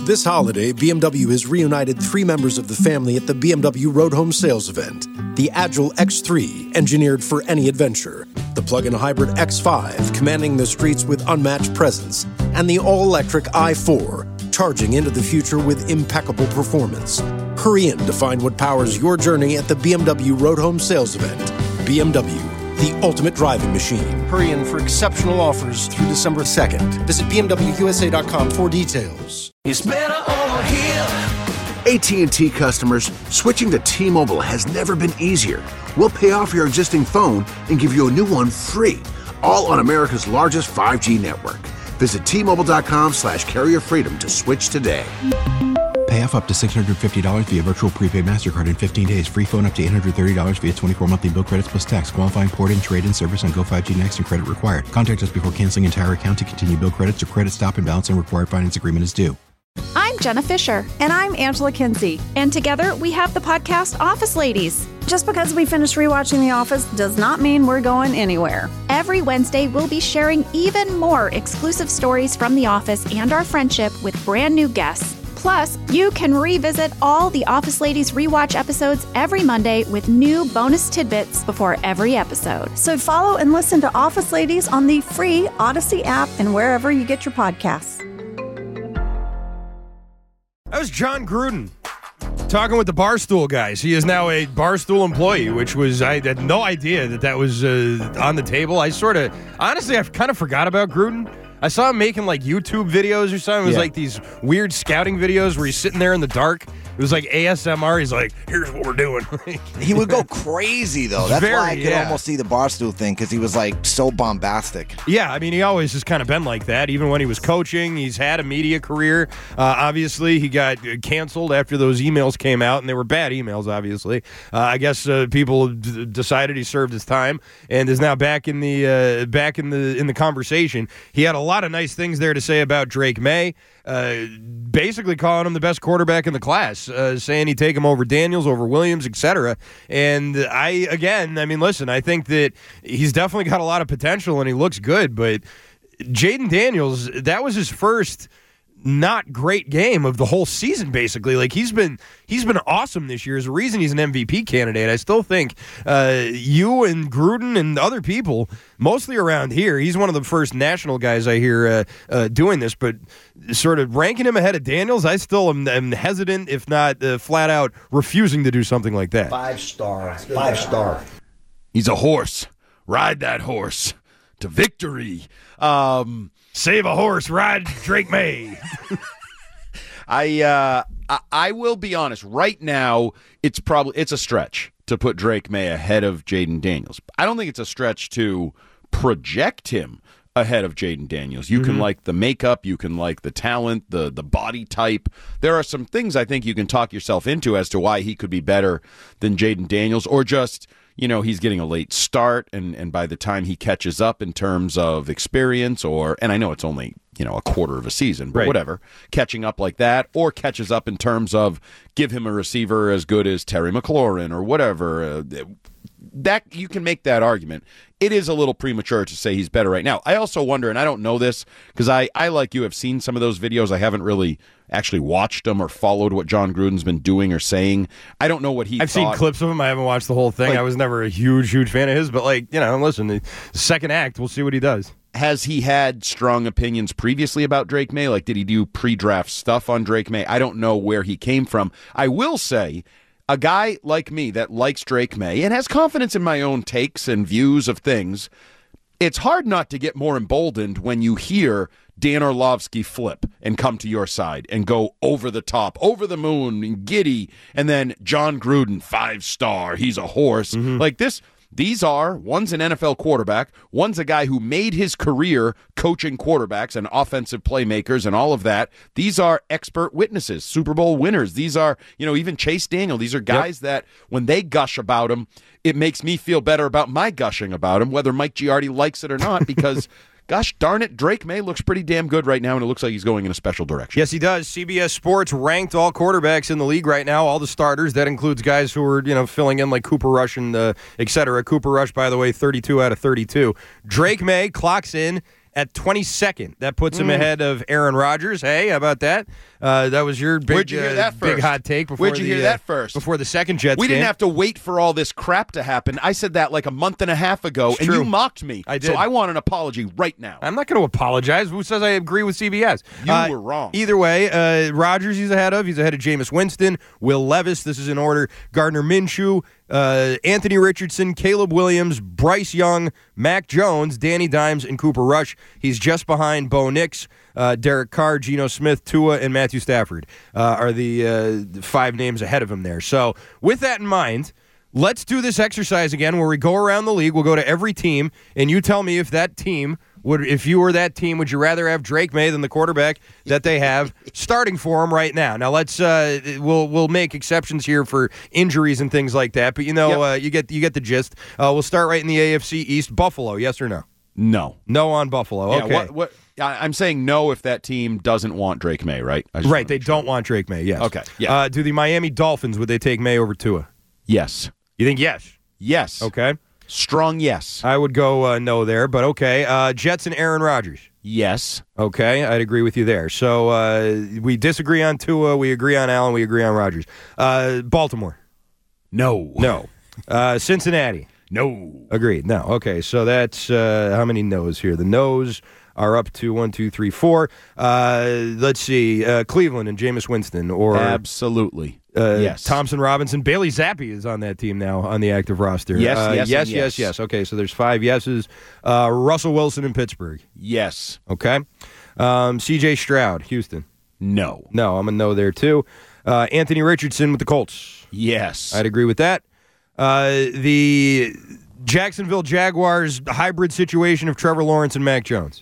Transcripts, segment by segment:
This holiday, BMW has reunited 3 members of the family at the BMW Road Home Sales event. The Agile X3, engineered for any adventure. The plug-in hybrid X5, commanding the streets with unmatched presence. And the all-electric i4, charging into the future with impeccable performance. Hurry in to find what powers your journey at the BMW Road Home Sales event. BMW, the ultimate driving machine. Hurry in for exceptional offers through December 2nd. Visit BMWUSA.com for details. It's better over here. AT&T customers, switching to T-Mobile has never been easier. We'll pay off your existing phone and give you a new one free, all on America's largest 5G network. Visit T-Mobile.com/carrier freedom to switch today. Pay off up to $650 via virtual prepaid MasterCard in 15 days. Free phone up to $830 via 24 monthly bill credits plus tax. Qualifying port-in, trade-in service on Go 5G Next and credit required. Contact us before canceling entire account to continue bill credits or credit stop and balance and required finance agreement is due. I'm Jenna Fisher. And I'm Angela Kinsey. And together we have the podcast Office Ladies. Just because we finished rewatching The Office does not mean we're going anywhere. Every Wednesday, we'll be sharing even more exclusive stories from The Office and our friendship with brand new guests. Plus, you can revisit all the Office Ladies rewatch episodes every Monday with new bonus tidbits before every episode. So follow and listen to Office Ladies on the free Odyssey app and wherever you get your podcasts. That was John Gruden talking with the Barstool guys. He is now a Barstool employee, which was, I had no idea that was on the table. Honestly, I kind of forgot about Gruden. I saw him making like YouTube videos or something. It was like these weird scouting videos where he's sitting there in the dark. It was like ASMR. He's like, here's what we're doing. He would go crazy, though. That's why I could almost see the Barstool thing, because he was like so bombastic. Yeah, I mean, he always has kind of been like that. Even when he was coaching, he's had a media career. Obviously, he got canceled after those emails came out, and they were bad emails, obviously. I guess people decided he served his time and is now back in the conversation. He had a lot of nice things there to say about Drake May. Basically calling him the best quarterback in the class, saying he'd take him over Daniels, over Williams, etc. And I think that he's definitely got a lot of potential and he looks good, but Jaden Daniels, that was his first not great game of the whole season, basically. Like, he's been awesome this year. There's a reason he's an MVP candidate. I still think you and Gruden and other people, mostly around here, he's one of the first national guys I hear doing this, but sort of ranking him ahead of Daniels, I still am hesitant, if not flat out refusing to do something like that. 5-star. He's a horse. Ride that horse to victory. Save a horse, ride Drake May. I will be honest. Right now, it's a stretch to put Drake May ahead of Jaden Daniels. I don't think it's a stretch to project him ahead of Jaden Daniels. You can like the makeup, you can like the talent, the body type. There are some things I think you can talk yourself into as to why he could be better than Jaden Daniels, or just, he's getting a late start, and by the time he catches up in terms of experience, and I know it's only, a quarter of a season, but whatever, catching up like that, or catches up in terms of give him a receiver as good as Terry McLaurin or whatever, that you can make that argument. It is a little premature to say he's better right now. I also wonder, and I don't know this, because I like you, have seen some of those videos. I haven't really actually watched them or followed what John Gruden's been doing or saying. I don't know what I've seen clips of him. I haven't watched the whole thing. I was never a huge fan of his, but listen, the second act, we'll see what he does. Has he had strong opinions previously about Drake May? Like, did he do pre-draft stuff on Drake May? I don't know where he came from. I will say, a guy like me that likes Drake May and has confidence in my own takes and views of things, it's hard not to get more emboldened when you hear Dan Orlovsky flip and come to your side and go over the top, over the moon, and giddy, and then John Gruden, 5-star, he's a horse. Like this. These are, one's an NFL quarterback, one's a guy who made his career coaching quarterbacks and offensive playmakers and all of that. These are expert witnesses, Super Bowl winners. These are, even Chase Daniel. These are guys that when they gush about him, it makes me feel better about my gushing about him, whether Mike Giardi likes it or not, because gosh darn it, Drake May looks pretty damn good right now, and it looks like he's going in a special direction. Yes, he does. CBS Sports ranked all quarterbacks in the league right now, all the starters. That includes guys who are, filling in like Cooper Rush and et cetera. Cooper Rush, by the way, 32 out of 32. Drake May clocks in at 22nd. That puts him ahead of Aaron Rodgers. Hey, how about that? That was your big, Where'd you hear that big first? hot take. Before Where'd you hear that first? Before the second Jets We game. didn't have to wait for all this crap to happen. I said that like a month and a half ago, It's and true. you mocked me. I did. So I want an apology right now. I'm not going to apologize. Who says I agree with CBS? You were wrong. Either way, Rodgers he's ahead of. He's ahead of Jameis Winston, Will Levis. This is in order. Gardner Minshew, Anthony Richardson, Caleb Williams, Bryce Young, Mac Jones, Danny Dimes, and Cooper Rush. He's just behind Bo Nix, Derek Carr, Geno Smith, Tua, and Matthew Stafford are the 5 names ahead of him there. So with that in mind, let's do this exercise again where we go around the league. We'll go to every team, and you tell me if that team if you were that team, would you rather have Drake May than the quarterback that they have starting for him right now? Now let's we'll make exceptions here for injuries and things like that, but you get the gist. We'll start right in the AFC East. Buffalo, yes or no? No on Buffalo. Yeah, okay. What? I'm saying no if that team doesn't want Drake May, right? Right, they don't want Drake May. Yes. Okay. Yeah. Do the Miami Dolphins, would they take May over Tua? Yes. You think yes? Yes. Okay. Strong yes. I would go no there, but okay. Jets and Aaron Rodgers. Yes. Okay, I'd agree with you there. So we disagree on Tua, we agree on Allen, we agree on Rodgers. Baltimore. No. Cincinnati. No. Agreed. No. Okay, so that's how many no's here? The no's are up to 1, 2, 3, 4. Let's see. Cleveland and Jameis Winston. Or absolutely. Yes. Thompson Robinson. Bailey Zappi is on that team now on the active roster. Yes. Okay, so there's 5 yeses. Russell Wilson in Pittsburgh. Yes. Okay. C.J. Stroud, Houston. No. I'm a no there too. Anthony Richardson with the Colts. Yes. I'd agree with that. The Jacksonville Jaguars hybrid situation of Trevor Lawrence and Mac Jones.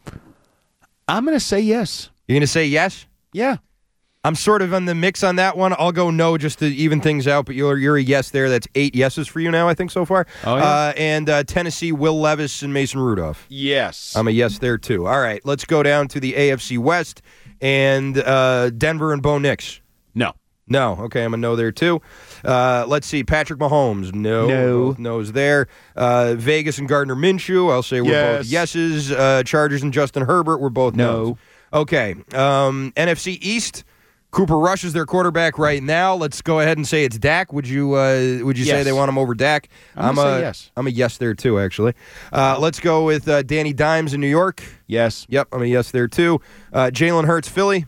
I'm going to say yes. You're going to say yes? Yeah. I'm sort of on the mix on that one. I'll go no just to even things out, but you're a yes there. That's 8 yeses for you now, I think, so far. Oh, yeah. And Tennessee, Will Levis and Mason Rudolph. Yes. I'm a yes there, too. All right, let's go down to the AFC West and Denver and Bo Nix. No. Okay, I'm a no there, too. Let's see. Patrick Mahomes. No. Both no's there. Vegas and Gardner Minshew. I'll say we're both yeses. Chargers and Justin Herbert. We're both no's. Okay. NFC East. Cooper Rush is their quarterback right now. Let's go ahead and say it's Dak. Would you say they want him over Dak? I'm a yes. I'm a yes there, too, actually. Let's go with Danny Dimes in New York. Yes. Yep, I'm a yes there, too. Jalen Hurts, Philly.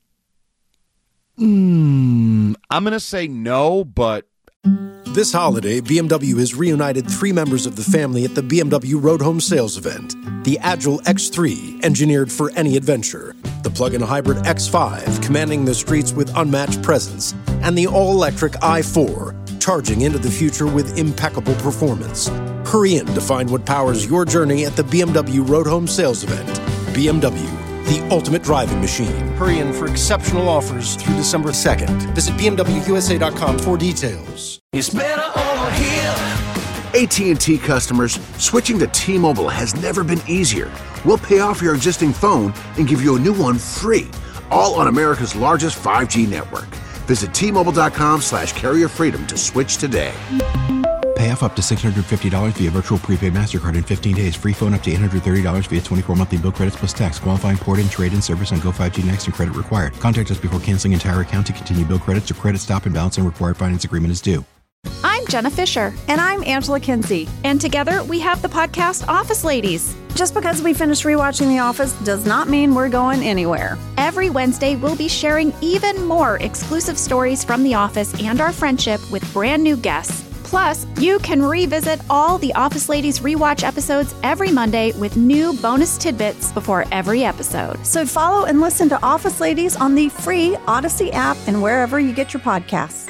I'm going to say no, but... This holiday, BMW has reunited 3 members of the family at the BMW Road Home Sales Event. The Agile X3, engineered for any adventure. The plug-in hybrid X5, commanding the streets with unmatched presence. And the all-electric i4, charging into the future with impeccable performance. Hurry in to find what powers your journey at the BMW Road Home Sales Event. BMW, the ultimate driving machine. Hurry in for exceptional offers through December 2nd. Visit BMWUSA.com for details. It's better over here. AT&T customers, switching to T-Mobile has never been easier. We'll pay off your existing phone and give you a new one free, all on America's largest 5G network. Visit T-Mobile.com/carrier freedom to switch today. Pay off up to $650 via virtual prepaid MasterCard in 15 days. Free phone up to $830 via 24 monthly bill credits plus tax. Qualifying port-in, trade-in service on Go5G Next and credit required. Contact us before canceling entire account to continue bill credits or credit stop and balance and required finance agreement is due. I'm Jenna Fisher. And I'm Angela Kinsey. And together we have the podcast Office Ladies. Just because we finished rewatching The Office does not mean we're going anywhere. Every Wednesday, we'll be sharing even more exclusive stories from The Office and our friendship with brand new guests. Plus, you can revisit all the Office Ladies rewatch episodes every Monday with new bonus tidbits before every episode. So follow and listen to Office Ladies on the free Odyssey app and wherever you get your podcasts.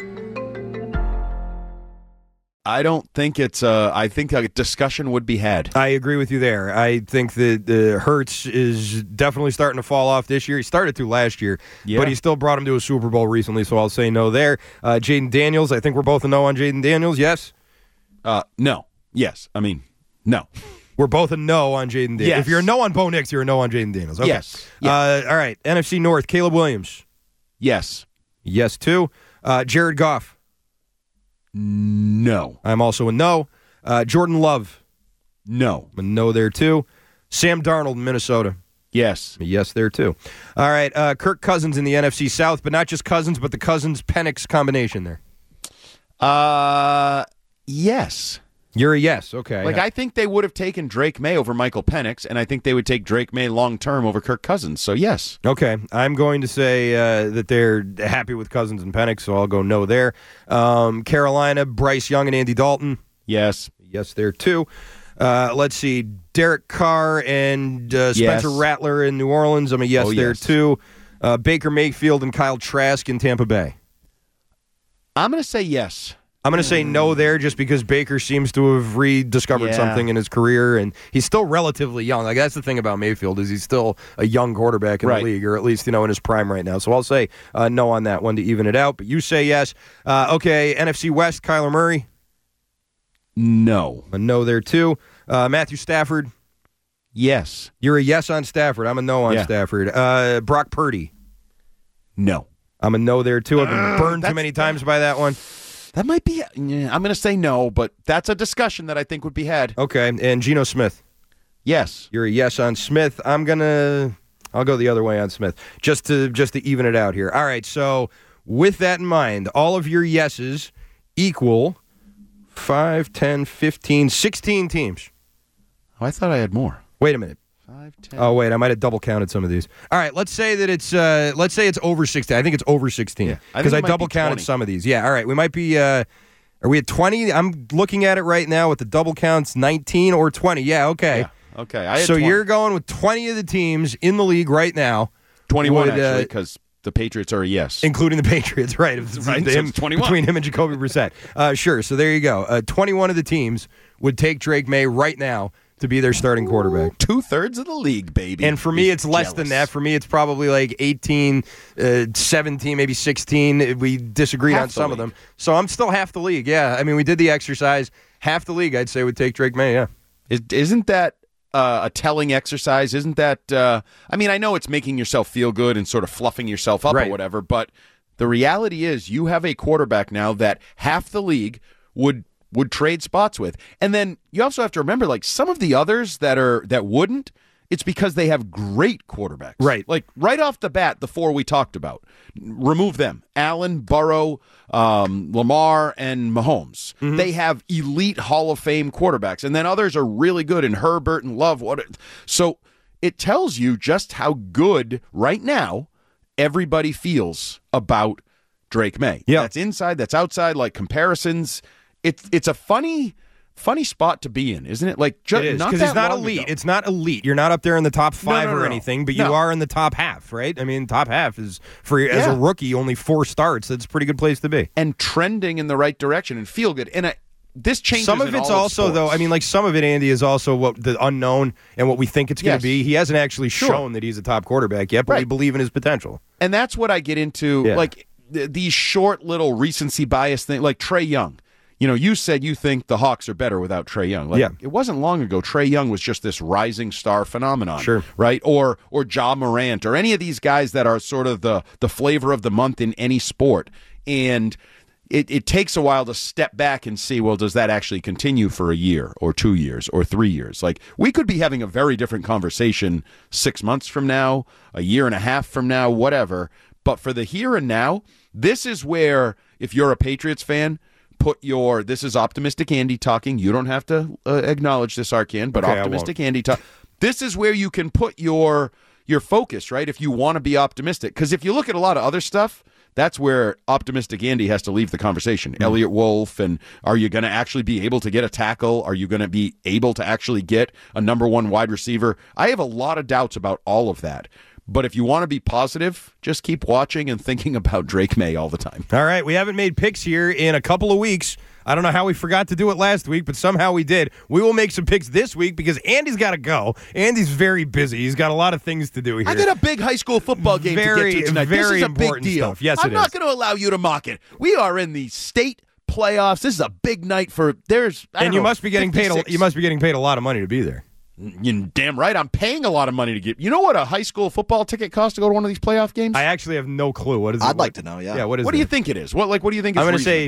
I don't think it's I think a discussion would be had. I agree with you there. I think that Hurts is definitely starting to fall off this year. He started to last year, but he still brought him to a Super Bowl recently, so I'll say no there. Jaden Daniels, I think we're both a no on Jaden Daniels, yes? No. Yes. I mean, no. We're both a no on Jaden Daniels. Yes. If you're a no on Bo Nix, you're a no on Jaden Daniels. Okay. Yes. All right, NFC North, Caleb Williams. Yes. Yes, too. Jared Goff. No. I'm also a no. Jordan Love. No. I'm a no there, too. Sam Darnold, Minnesota. Yes. Yes, there too. All right, Kirk Cousins in the NFC South, but not just Cousins, but the Cousins-Penix combination there. Yes. You're a yes, okay. Like, I think they would have taken Drake May over Michael Penix, and I think they would take Drake May long-term over Kirk Cousins, so yes. Okay, I'm going to say that they're happy with Cousins and Penix, so I'll go no there. Carolina, Bryce Young and Andy Dalton. Yes. Yes, there too. Let's see, Derek Carr and Spencer Rattler in New Orleans. I'm a yes there too. Baker Mayfield and Kyle Trask in Tampa Bay. I'm going to say yes. I'm going to say no there just because Baker seems to have rediscovered something in his career, and he's still relatively young. Like, that's the thing about Mayfield is he's still a young quarterback in the league, or at least, in his prime right now. So I'll say no on that one to even it out, but you say yes. Okay, NFC West, Kyler Murray. No. A no there, too. Matthew Stafford. Yes. You're a yes on Stafford. I'm a no on Stafford. Brock Purdy. No. I'm a no there, too. I've been burned too many times by that one. That might be. I'm going to say no, but that's a discussion that I think would be had. Okay, and Geno Smith. Yes. You're a yes on Smith. I'll go the other way on Smith, just to even it out here. All right, so with that in mind, all of your yeses equal 5, 10, 15, 16 teams. Oh, I thought I had more. Wait a minute. 5, 10. Oh, wait, I might have double counted some of these. All right, let's say that it's over 16. I think it's over 16 because I double counted some of these. Yeah, all right. We might be are we at 20? I'm looking at it right now with the double counts 19 or 20. Yeah, okay. Yeah, okay. I had so 20. You're going with 20 of the teams in the league right now. 21 actually, because the Patriots are a yes. Including the Patriots, right. Right, so it's 21. Between him and Jacoby Brissett. Sure, so there you go. 21 of the teams would take Drake May right now to be their starting quarterback. 2/3 of the league, baby. And for me, it's less than that. For me, it's probably like 18, 17, maybe 16. We disagreed on some of them. So I'm still half the league, yeah. I mean, we did the exercise. Half the league, I'd say, would take Drake May, yeah. Isn't that a telling exercise? Isn't that, I mean, I know it's making yourself feel good and sort of fluffing yourself up or whatever, but the reality is you have a quarterback now that half the league would trade spots with. And then you also have to remember, like, some of the others that wouldn't, it's because they have great quarterbacks. Right. Like, right off the bat, the four we talked about, remove them. Allen, Burrow, Lamar, and Mahomes. Mm-hmm. They have elite Hall of Fame quarterbacks. And then others are really good, and Herbert and Love. So it tells you just how good, right now, everybody feels about Drake May. Yeah. That's inside, that's outside, like comparisons. It's a funny spot to be in, isn't it? Like, it is, because it's not elite. Ago. It's not elite. You're not up there in the top 5 or anything, but you No. are in the top half, right? I mean, top half is, as a rookie, only 4 starts. That's a pretty good place to be. And trending in the right direction and feel good. And this changes some of in it's all also, sports. though, I mean, like, some of it, Andy, is also what the unknown and what we think it's going to Yes. be. He hasn't actually Sure. shown that he's a top quarterback yet, but we believe in his potential. And that's what I get into, like, these short little recency bias things, like Trae Young. You know, you said you think the Hawks are better without Trae Young. Like, it wasn't long ago Trae Young was just this rising star phenomenon. Sure. Right? Or Ja Morant or any of these guys that are sort of the flavor of the month in any sport. And it takes a while to step back and see, well, does that actually continue for a year or 2 years or 3 years? Like, we could be having a very different conversation 6 months from now, a year and a half from now, whatever. But for the here and now, this is where, if you're a Patriots fan, this is Optimistic Andy talking. You don't have to acknowledge this, Arcan, but Okay, Optimistic Andy talk. This is where you can put your focus, right? If you want to be optimistic. Because if you look at a lot of other stuff, that's where Optimistic Andy has to leave the conversation. Elliott Wolf, and are you going to actually be able to get a tackle? Are you going to be able to actually get a number 1 wide receiver? I have a lot of doubts about all of that. But if you want to be positive, just keep watching and thinking about Drake May all the time. All right, we haven't made picks here in a couple of weeks. I don't know how we forgot to do it last week, but somehow we did. We will make some picks this week because Andy's got to go. Andy's very busy. He's got a lot of things to do here. I got a big high school football game to get to tonight. This is a big deal. Stuff. Yes, I'm not going to allow you to mock it. We are in the state playoffs. This is a big night for you must be getting paid. You must be getting paid a lot of money to be there. You're damn right. I'm paying a lot of money to get. You know what a high school football ticket costs to go to one of these playoff games? I actually have no clue. What is it? I'd like to know. Yeah. Yeah. What do you think it is? What do you think? I'm going to say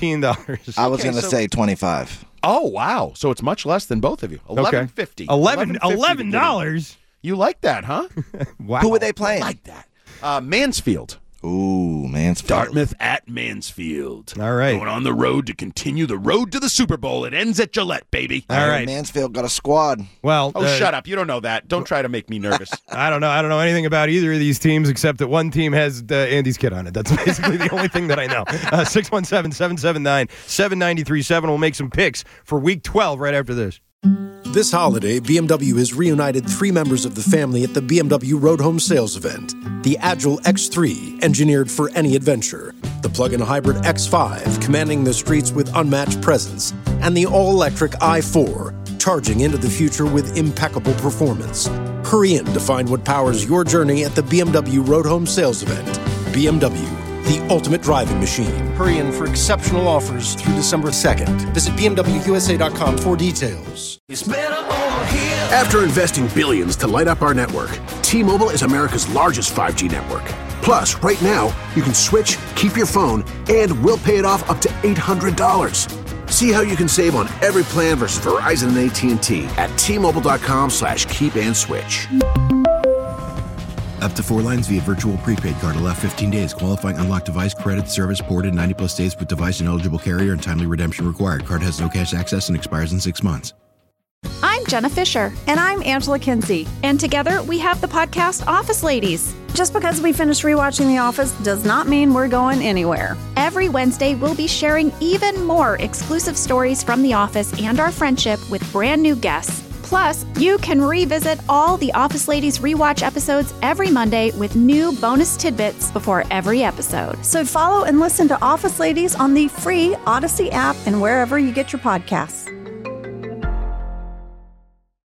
$15. I was going to say 25. Oh wow! So it's much less than both of you. $11.50. $11. You like that, huh? Wow. Who were they playing? Like that. Mansfield. Ooh, Mansfield. Dartmouth at Mansfield. All right. Going on the road to continue the road to the Super Bowl. It ends at Gillette, baby. All right. Mansfield got a squad. Well, Shut up. You don't know that. Don't try to make me nervous. I don't know anything about either of these teams except that one team has Andy's kid on it. That's basically the only thing that I know. 617-779-7937. We'll make some picks for Week 12 right after this. This holiday, BMW has reunited 3 members of the family at the BMW Road Home Sales Event. The Agile X3, engineered for any adventure. The plug-in hybrid X5, commanding the streets with unmatched presence. And the all-electric i4, charging into the future with impeccable performance. Hurry in to find what powers your journey at the BMW Road Home Sales Event. BMW, the ultimate driving machine. Hurry in for exceptional offers through December 2nd. Visit BMWUSA.com for details. It's better over here. After investing billions to light up our network, T-Mobile is America's largest 5G network. Plus, right now, you can switch, keep your phone, and we'll pay it off up to $800. See how you can save on every plan versus Verizon and AT&T at T-Mobile.com/keep-and-switch. Up to 4 lines via virtual prepaid card. Allow 15 days. Qualifying unlocked device credit service ported 90-plus days with device and eligible carrier and timely redemption required. Card has no cash access and expires in 6 months. I'm Jenna Fisher. And I'm Angela Kinsey. And together we have the podcast Office Ladies. Just because we finished rewatching The Office does not mean we're going anywhere. Every Wednesday, we'll be sharing even more exclusive stories from The Office and our friendship with brand new guests. Plus, you can revisit all the Office Ladies rewatch episodes every Monday with new bonus tidbits before every episode. So follow and listen to Office Ladies on the free Odyssey app and wherever you get your podcasts.